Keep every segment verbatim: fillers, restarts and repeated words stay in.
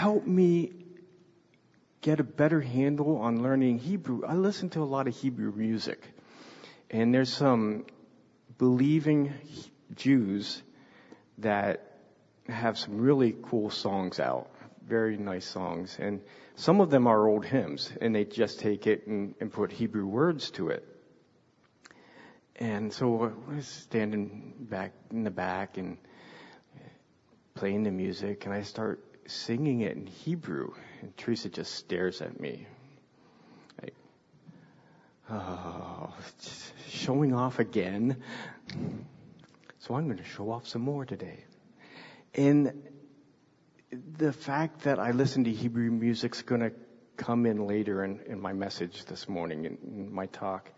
help me get a better handle on learning Hebrew, I listen to a lot of Hebrew music. And there's some believing Jews that have some really cool songs out, very nice songs. And some of them are old hymns, and they just take it and, and put Hebrew words to it. And so I was standing back in the back and playing the music, and I start singing it in Hebrew, and Teresa just stares at me. Like, oh, showing off again. So I'm going to show off some more today. And the fact that I listen to Hebrew music's going to come in later in, in my message this morning, in, in my talk.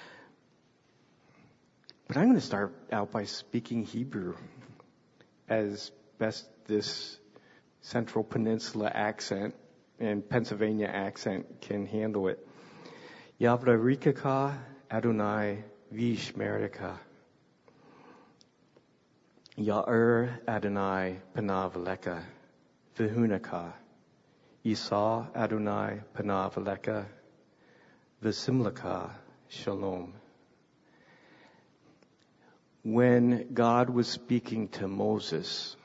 But I'm going to start out by speaking Hebrew as best this Central Peninsula accent and Pennsylvania accent can handle it. Yavrarikaka Adonai Vishmerika. Ya'er Adonai Panav Leka Vihunaka. Isa Adonai Panav Leka Visimlaka Shalom. When God was speaking to Moses,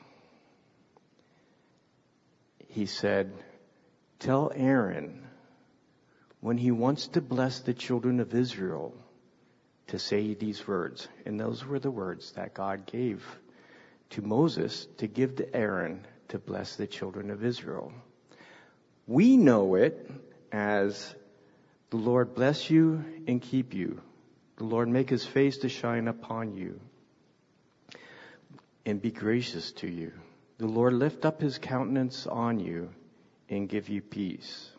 he said, tell Aaron, when he wants to bless the children of Israel, to say these words. And those were the words that God gave to Moses to give to Aaron to bless the children of Israel. We know it as, the Lord bless you and keep you. The Lord make his face to shine upon you and be gracious to you. The Lord lift up his countenance on you and give you peace.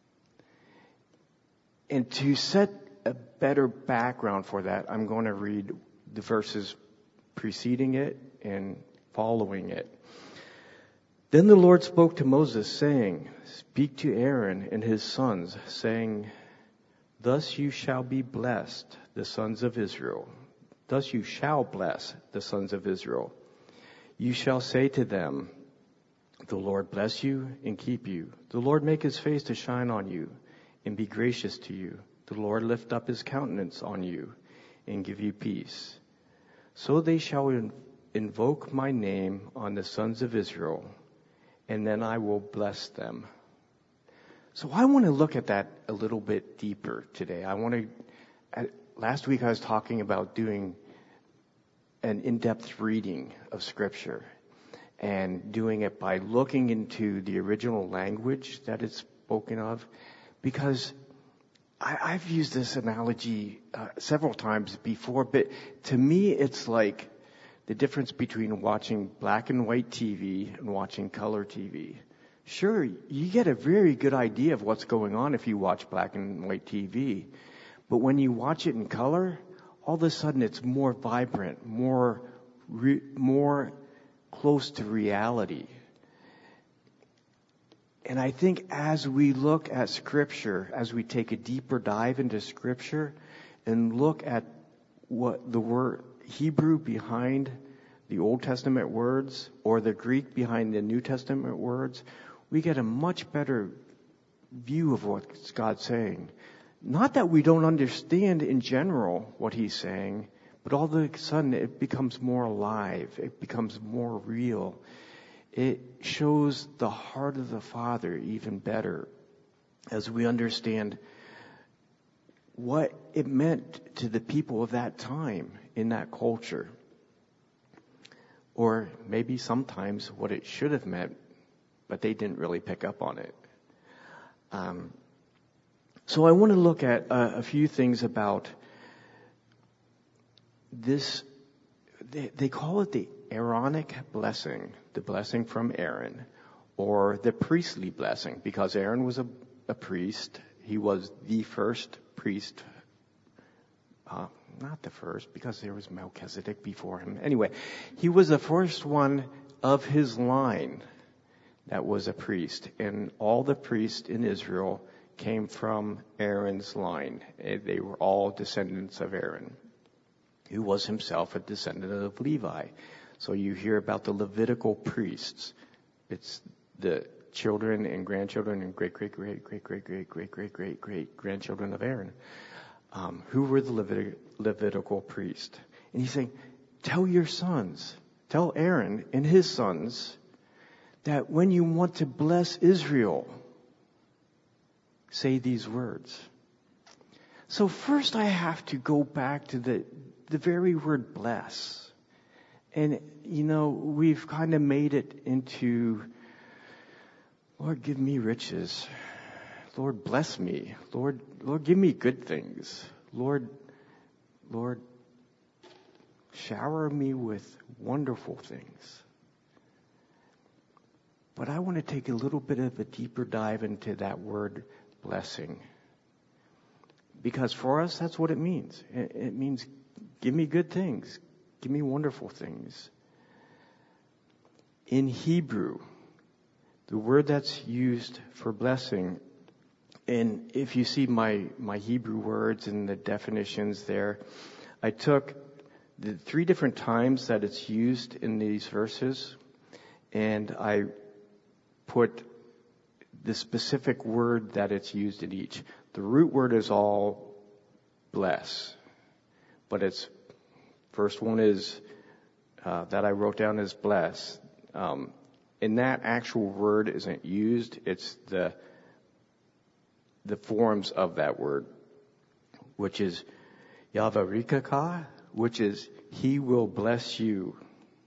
And to set a better background for that, I'm going to read the verses preceding it and following it. Then the Lord spoke to Moses, saying, speak to Aaron and his sons, saying, thus you shall be blessed, the sons of Israel. Thus you shall bless the sons of Israel. You shall say to them, the Lord bless you and keep you. The Lord make his face to shine on you and be gracious to you. The Lord lift up his countenance on you and give you peace. So they shall in- invoke my name on the sons of Israel, and then I will bless them. So I want to look at that a little bit deeper today. I want to, at, last week I was talking about doing an in-depth reading of Scripture and doing it by looking into the original language that it's spoken of, because I, I've used this analogy uh, several times before, but to me it's like the difference between watching black and white T V and watching color T V. Sure, you get a very good idea of what's going on if you watch black and white T V, but when you watch it in color, all of a sudden it's more vibrant, more re, more close to reality. And I think as we look at Scripture, as we take a deeper dive into Scripture and look at what the word Hebrew behind the Old Testament words or the Greek behind the New Testament words, we get a much better view of what God's saying. Not that we don't understand in general what he's saying, but all of a sudden it becomes more alive. It becomes more real. It shows the heart of the Father even better as we understand what it meant to the people of that time in that culture. Or maybe sometimes what it should have meant, but they didn't really pick up on it. Um, so I want to look at a, a few things about this. They, they call it the Aaronic blessing, the blessing from Aaron, or the priestly blessing, because Aaron was a, a priest. He was the first priest. Uh, not the first, because there was Melchizedek before him. Anyway, he was the first one of his line that was a priest. And all the priests in Israel came from Aaron's line. They were all descendants of Aaron, who was himself a descendant of Levi. So you hear about the Levitical priests. It's the children and grandchildren and great, great, great, great, great, great, great, great, great, great grandchildren of Aaron, um, who were the Levit- Levitical priest. And he's saying, tell your sons, tell Aaron and his sons that when you want to bless Israel, say these words. So first I have to go back to the, the very word bless. And, you know, we've kind of made it into, Lord, give me riches. Lord, bless me. Lord, Lord, give me good things. Lord, Lord, shower me with wonderful things. But I want to take a little bit of a deeper dive into that word blessing. Because for us, that's what it means. It means give me good things. Give me wonderful things. In Hebrew, the word that's used for blessing, and if you see my, my Hebrew words and the definitions there, I took the three different times that it's used in these verses, and I put the specific word that it's used in each. The root word is all bless, but it's first one is uh, that I wrote down is bless. Um, and that actual word isn't used. It's the the forms of that word, which is Yavarikaka, which is he will bless you.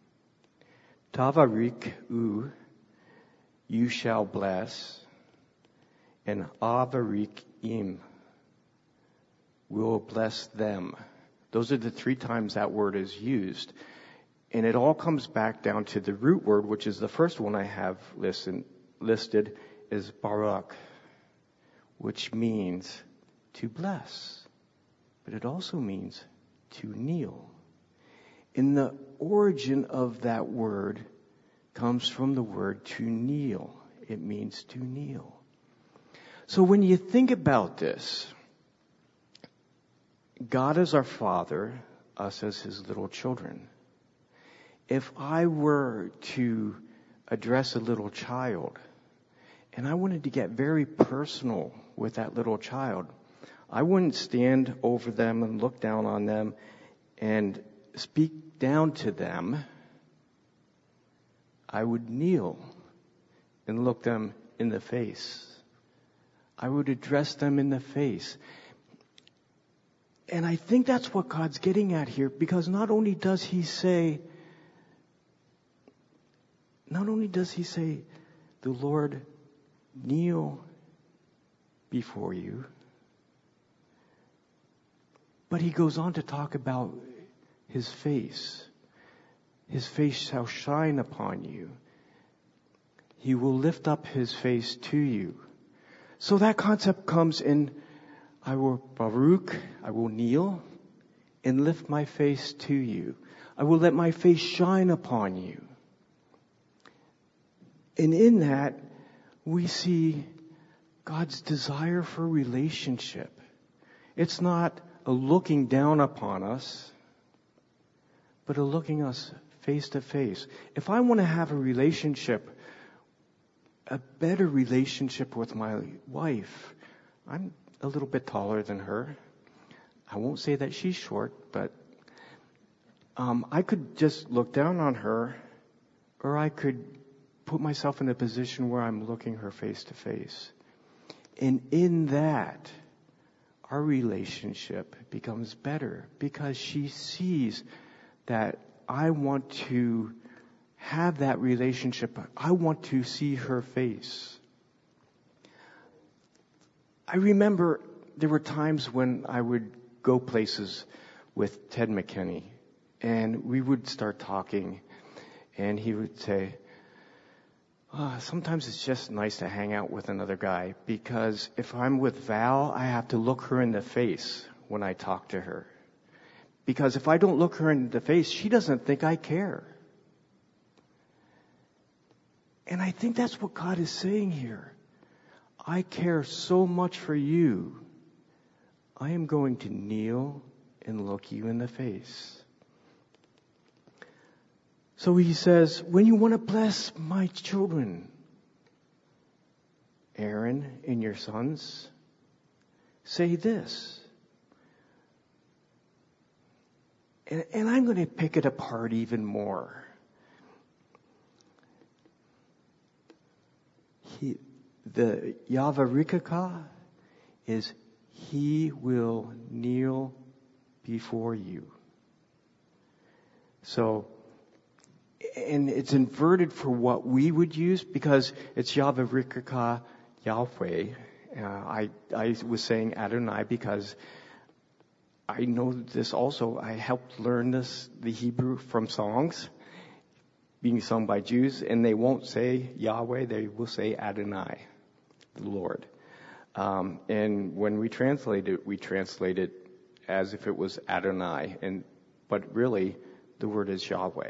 Tavarik-u, you shall bless. And Avarik-im, will bless them. Those are the three times that word is used. And it all comes back down to the root word, which is the first one I have listen, listed, is barak, which means to bless. But it also means to kneel. And the origin of that word comes from the word to kneel. It means to kneel. So when you think about this, God is our Father, us as His little children. If I were to address a little child, and I wanted to get very personal with that little child, I wouldn't stand over them and look down on them and speak down to them. I would kneel and look them in the face. I would address them in the face. And I think that's what God's getting at here, because not only does He say, not only does He say, the Lord kneel before you, but He goes on to talk about His face. His face shall shine upon you. He will lift up His face to you. So that concept comes in, I will Baruch, I will kneel and lift my face to you. I will let my face shine upon you. And in that, we see God's desire for relationship. It's not a looking down upon us, but a looking us face to face. If I want to have a relationship, a better relationship with my wife, I'm a little bit taller than her. I won't say that she's short, but um, I could just look down on her, or I could put myself in a position where I'm looking her face to face. And in that, our relationship becomes better, because she sees that I want to have that relationship. I want to see her face. I remember there were times when I would go places with Ted McKinney, and we would start talking, and he would say, oh, sometimes it's just nice to hang out with another guy, because if I'm with Val, I have to look her in the face when I talk to her. Because if I don't look her in the face, she doesn't think I care. And I think that's what God is saying here. I care so much for you. I am going to kneel and look you in the face. So He says, when you want to bless my children, Aaron and your sons, say this. And, and I'm going to pick it apart even more. He, the Yavarikaka is he will kneel before you. So, and it's inverted for what we would use because it's Yavarikaka Yahweh. Uh, I, I was saying Adonai because I know this also. I helped learn this, the Hebrew from songs being sung by Jews, and they won't say Yahweh, they will say Adonai, the Lord. Um, and when we translate it, we translate it as if it was Adonai, and but really the word is Yahweh.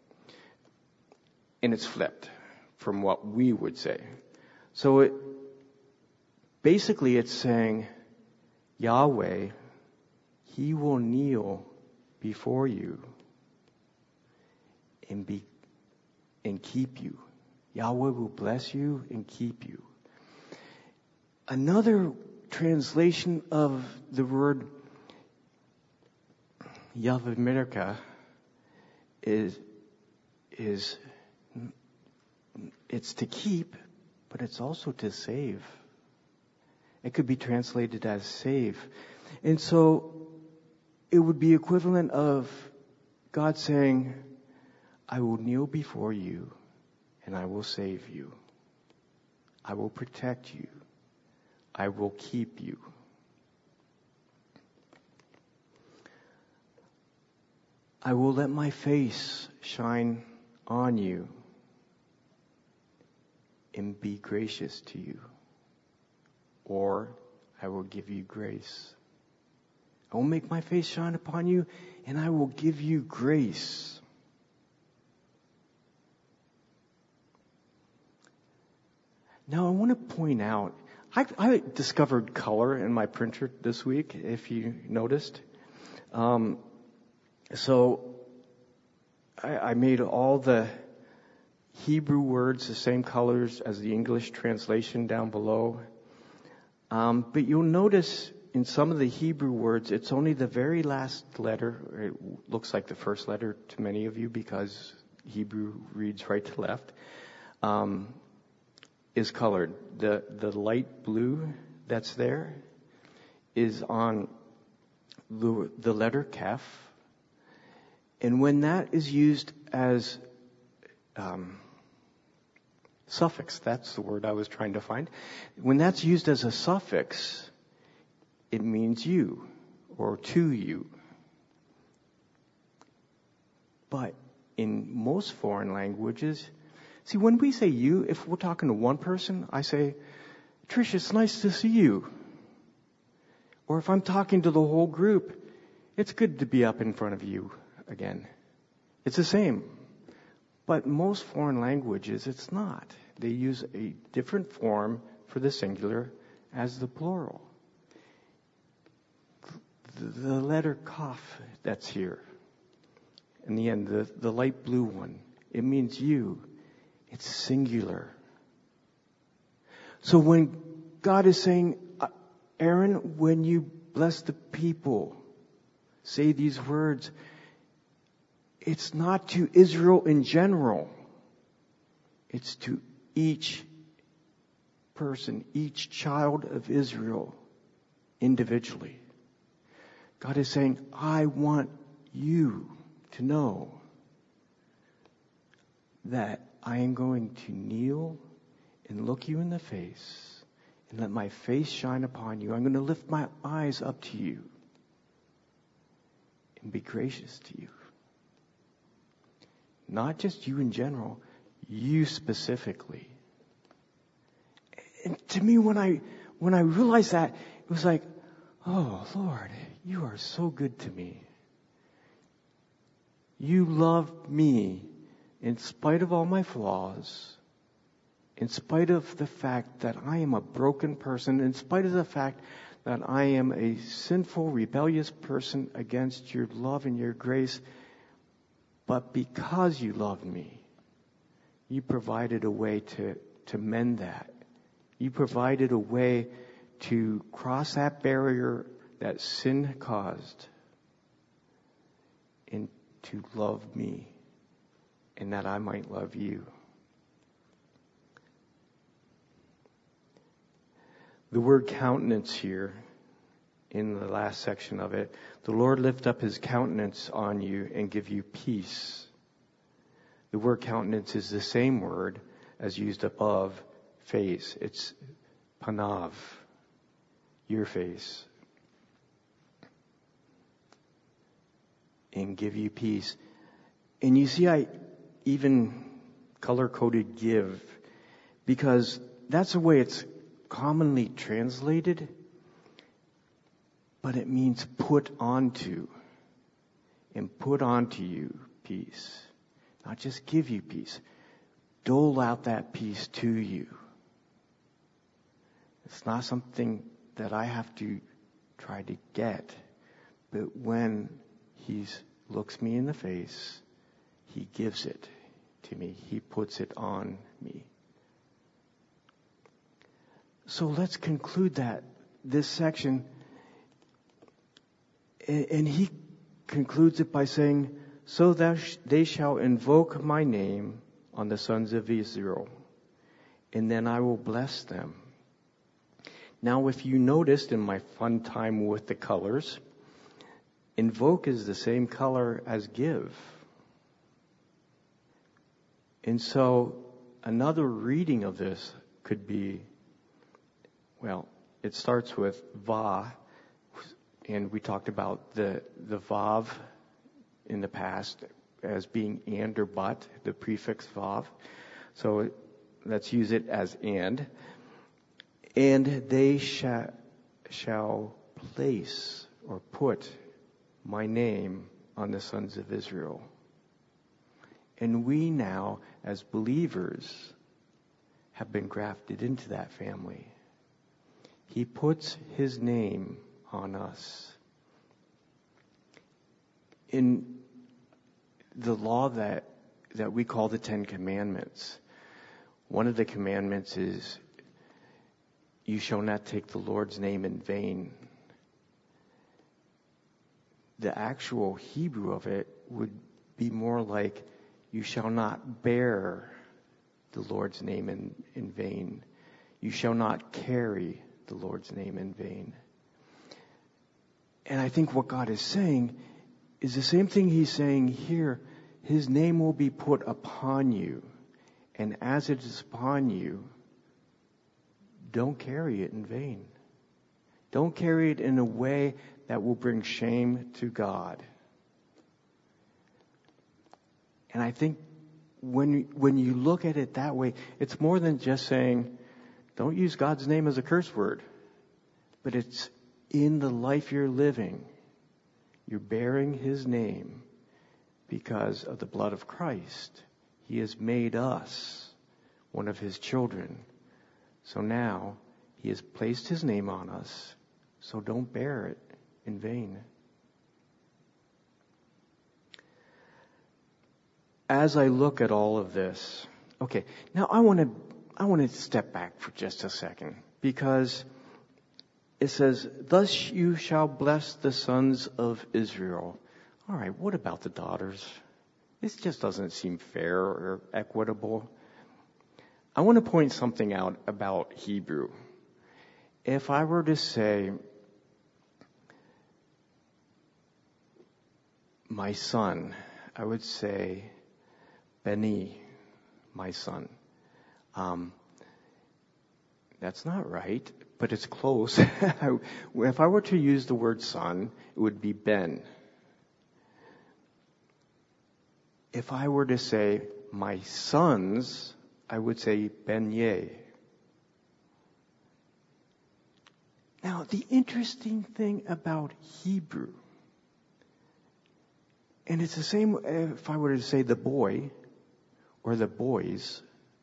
And it's flipped from what we would say. So it basically it's saying Yahweh, he will kneel before you and be and keep you. Yahweh will bless you and keep you. Another translation of the word Yahweh is is it's to keep, but it's also to save. It could be translated as save. And so it would be equivalent of God saying, I will kneel before you and I will save you. I will protect you. I will keep you. I will let my face shine on you and be gracious to you. Or I will give you grace. I will make my face shine upon you and I will give you grace. Now I want to point out, I, I discovered color in my printer this week, if you noticed. Um, so I, I made all the Hebrew words the same colors as the English translation down below. Um, but you'll notice in some of the Hebrew words, it's only the very last letter. It looks like the first letter to many of you because Hebrew reads right to left. Um, is colored. The the light blue that's there is on the, the letter Kef. And when that is used as um, suffix, that's the word I was trying to find. When that's used as a suffix, it means you or to you. But in most foreign languages, see, when we say you, if we're talking to one person, I say, Trish, it's nice to see you. Or if I'm talking to the whole group, it's good to be up in front of you again. It's the same. But most foreign languages, it's not. They use a different form for the singular as the plural. The, the letter Kaf that's here, in the end, the, the light blue one, it means you. It's singular. So when God is saying, Aaron, when you bless the people, say these words, it's not to Israel in general. It's to each person, each child of Israel individually. God is saying, I want you to know that I am going to kneel and look you in the face and let my face shine upon you. I'm going to lift my eyes up to you and be gracious to you. Not just you in general, you specifically. And to me, when I when I realized that, it was like, oh, Lord, you are so good to me. You love me in spite of all my flaws, in spite of the fact that I am a broken person, in spite of the fact that I am a sinful, rebellious person against your love and your grace. But because you love me, you provided a way to, to mend that. You provided a way to cross that barrier that sin caused and to love me and that I might love you. The word countenance here in the last section of it, the Lord lift up his countenance on you and give you peace. The word countenance is the same word as used above, face. It's panav, your face. And give you peace. And you see, I even color-coded give, because that's the way it's commonly translated, but it means put onto, and put onto you peace. Not just give you peace, dole out that peace to you. It's not something that I have to try to get, but when he looks me in the face, he gives it to me. He puts it on me. So let's conclude that, this section. And he concludes it by saying, so that they shall invoke my name on the sons of Israel, and then I will bless them. Now, if you noticed in my fun time with the colors, invoke is the same color as give. And so another reading of this could be, well, it starts with va, and we talked about the, the vav in the past as being and or but, the prefix vav. So let's use it as and. And they shall, shall place or put my name on the sons of Israel. And we now, as believers, have been grafted into that family. He puts his name on us. In the law that, that we call the Ten Commandments, one of the commandments is, you shall not take the Lord's name in vain. The actual Hebrew of it would be more like, you shall not bear the Lord's name in, in vain. You shall not carry the Lord's name in vain. And I think what God is saying is the same thing he's saying here. His name will be put upon you. And as it is upon you, don't carry it in vain. Don't carry it in a way that will bring shame to God. And I think when, when you look at it that way, it's more than just saying, don't use God's name as a curse word. But it's in the life you're living. You're bearing his name because of the blood of Christ. He has made us one of his children. So now he has placed his name on us. So don't bear it in vain. As I look at all of this, okay, now I want to I want to step back for just a second, because it says, thus you shall bless the sons of Israel. All right, what about the daughters? This just doesn't seem fair or equitable. I want to point something out about Hebrew. If I were to say, my son, I would say, Beni, my son. Um, that's not right, but it's close. If I were to use the word son, it would be Ben. If I were to say my sons, I would say Benye. Now, the interesting thing about Hebrew, and it's the same if I were to say the boy or the boys,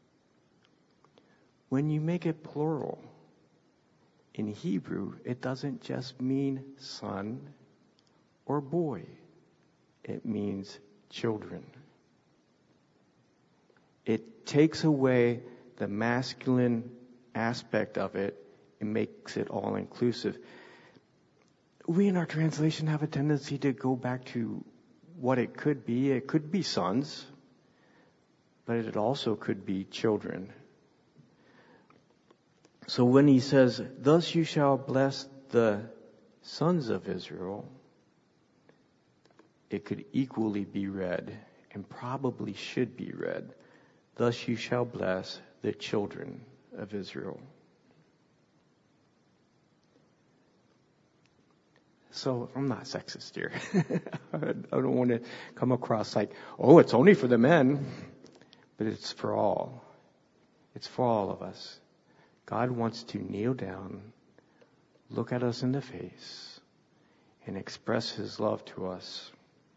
when you make it plural, in Hebrew, it doesn't just mean son or boy. It means children. It takes away the masculine aspect of it, it makes it all inclusive. We in our translation have a tendency to go back to what it could be. It could be sons, but it also could be children. So when he says, thus you shall bless the sons of Israel, it could equally be read, and probably should be read, thus you shall bless the children of Israel. So I'm not sexist here. I don't want to come across like, oh, it's only for the men. But it's for all. It's for all of us. God wants to kneel down, look at us in the face, and express His love to us.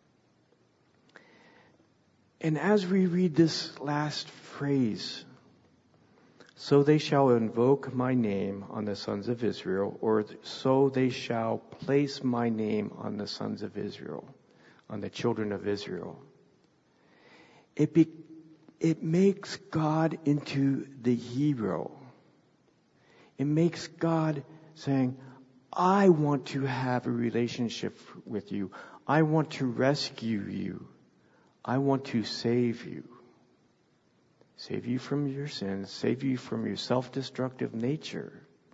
And as we read this last phrase, so they shall invoke my name on the sons of Israel, or so they shall place my name on the sons of Israel, on the children of Israel. It be, it makes God into the hero. It makes God saying, I want to have a relationship with you. I want to rescue you. I want to save you. Save you from your sins. Save you from your self-destructive nature.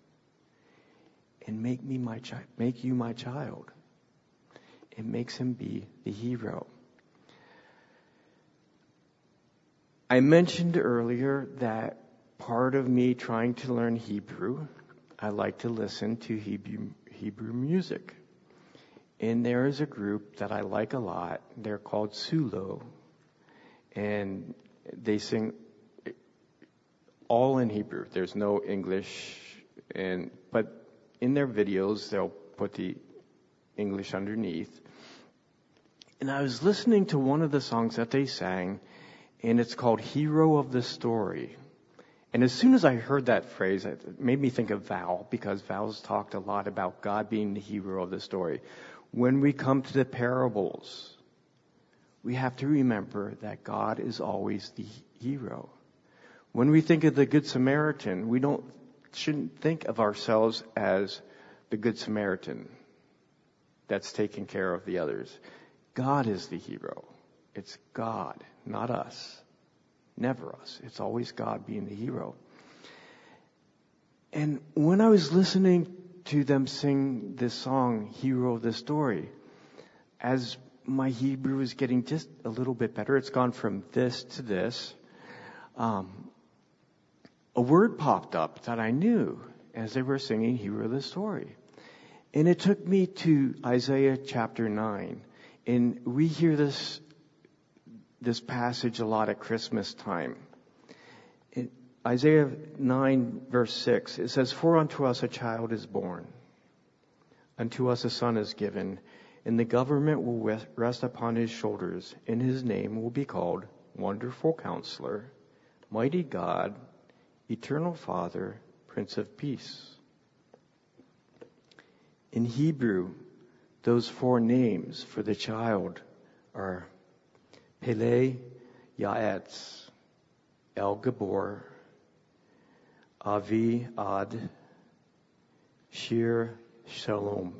And make me my child. Make you my child. It makes him be the hero. I mentioned earlier that part of me trying to learn Hebrew, I like to listen to Hebrew, Hebrew music. And there is a group that I like a lot. They're called Sulo. And they sing all in Hebrew. There's no English. And but in their videos, they'll put the English underneath. And I was listening to one of the songs that they sang, and it's called Hero of the Story. And as soon as I heard that phrase, it made me think of Val, because Val's talked a lot about God being the hero of the story. When we come to the parables, we have to remember that God is always the hero. When we think of the Good Samaritan, we don't shouldn't think of ourselves as the Good Samaritan that's taking care of the others. God is the hero. It's God, not us. Never us. It's always God being the hero. And when I was listening to them sing this song, Hero of the Story, as my Hebrew is getting just a little bit better, it's gone from this to this, um, a word popped up that I knew as they were singing Hero of the Story. And it took me to Isaiah chapter nine. And we hear this this passage a lot at Christmas time. In Isaiah nine verse six, it says, For unto us a child is born, unto us a son is given, and the government will rest upon his shoulders, and his name will be called Wonderful Counselor, Mighty God, Eternal Father, Prince of Peace. In Hebrew, those four names for the child are Pele, Yaetz, El Gabor, Avi Ad, Shir Shalom.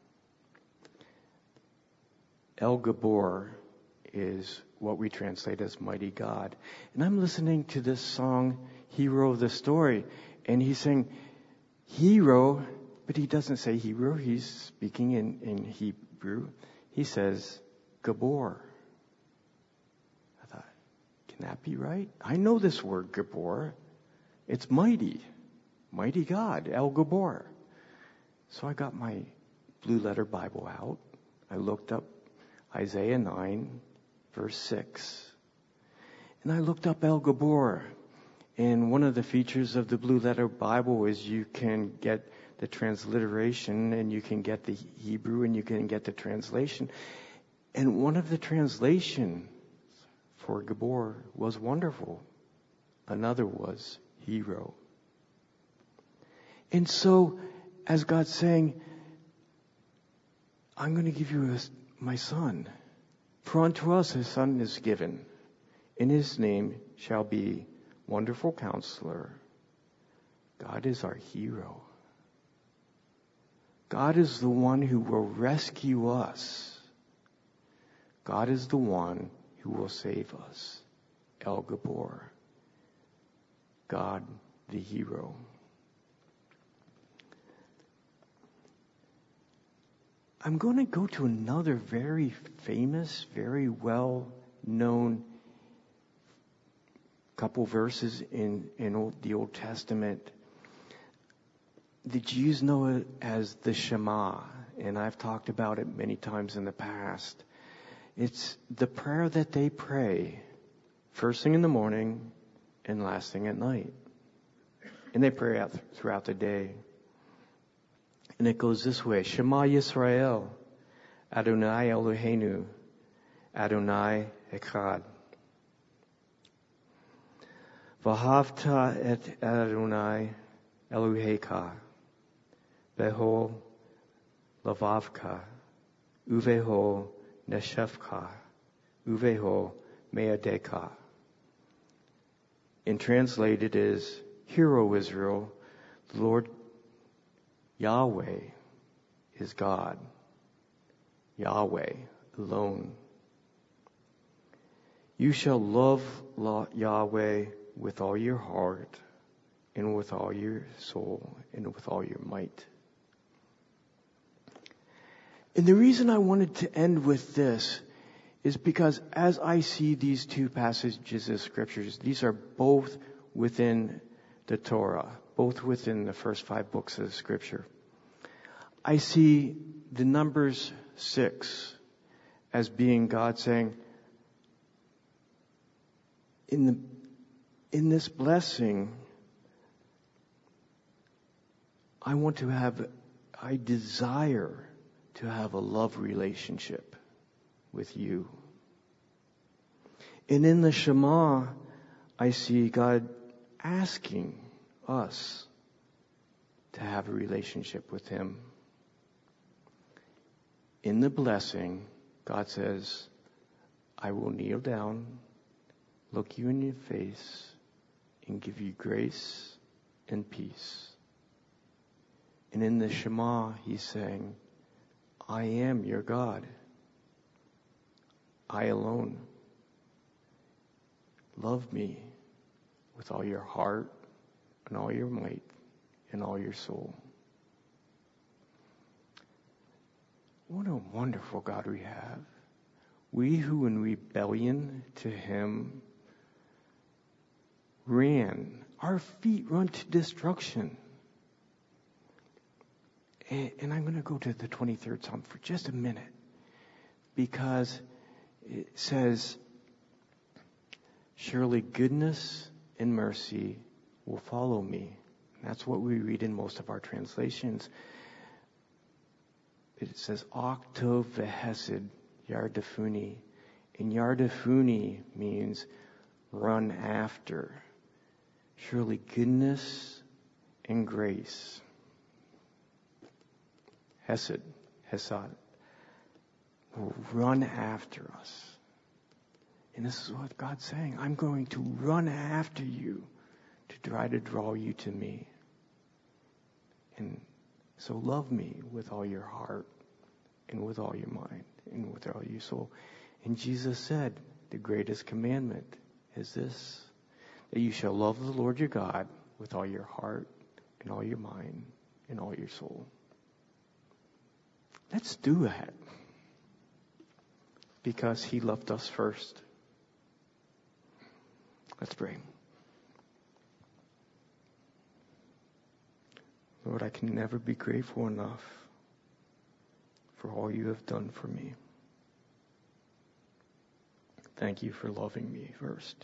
El Gabor is what we translate as Mighty God. And I'm listening to this song, Hero of the Story, and he's saying, hero, but he doesn't say hero, he's speaking in, in Hebrew. He says, Gabor. I thought, can that be right? I know this word, Gabor. It's mighty. Mighty God, El Gabor. So I got my blue letter Bible out. I looked up Isaiah nine, verse six. And I looked up El Gabor. And one of the features of the blue letter Bible is you can get the transliteration and you can get the Hebrew and you can get the translation. And one of the translations for Gabor was wonderful. Another was hero. And so, as God's saying, I'm going to give you a, my son. For unto us a son is given, and his name shall be Wonderful Counselor, God is our hero. God is the one who will rescue us. God is the one who will save us. El Gabor. God, the hero. I'm going to go to another very famous, very well-known couple verses in, in old, the Old Testament. The Jews know it as the Shema, and I've talked about it many times in the past. It's the prayer that they pray first thing in the morning and last thing at night. And they pray out throughout the day. And it goes this way. Shema Yisrael, Adonai Eloheinu, Adonai Echad. V'ahavta et Adonai Elohecha, Behol Lavavka, Uvehol Neshevcha, Uvehol Meadeka. And translated is, Hear, O Israel, the Lord Yahweh is God. Yahweh alone. You shall love Yahweh with all your heart, and with all your soul, and with all your might. And the reason I wanted to end with this is because as I see these two passages of scriptures, these are both within the Torah, both within the first five books of the scripture. I see the Numbers six as being God saying, in the, in this blessing, I want to have, I desire to have a love relationship with you. And in the Shema, I see God asking us to have a relationship with Him. In the blessing, God says, I will kneel down, look you in your face, and give you grace and peace. And in the Shema, He's saying, I am your God. I alone. Love me with all your heart and all your might and all your soul. What a wonderful God we have. We who in rebellion to Him ran, our feet run to destruction. And I'm going to go to the twenty-third Psalm for just a minute, because it says, surely goodness and mercy will follow me. And that's what we read in most of our translations. It says, Octo vehesed yardafuni. And yardafuni means run after. Surely goodness and grace. Hesed, Hesed, will run after us. And this is what God's saying. I'm going to run after you to try to draw you to me. And so love me with all your heart and with all your mind and with all your soul. And Jesus said, the greatest commandment is this, that you shall love the Lord your God with all your heart and all your mind and all your soul. Let's do that. Because He loved us first. Let's pray. Lord, I can never be grateful enough for all you have done for me. Thank you for loving me first.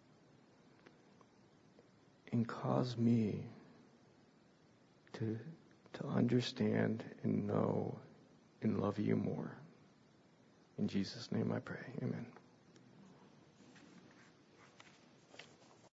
And cause me to, to understand and know and love you more. In Jesus' name I pray. Amen.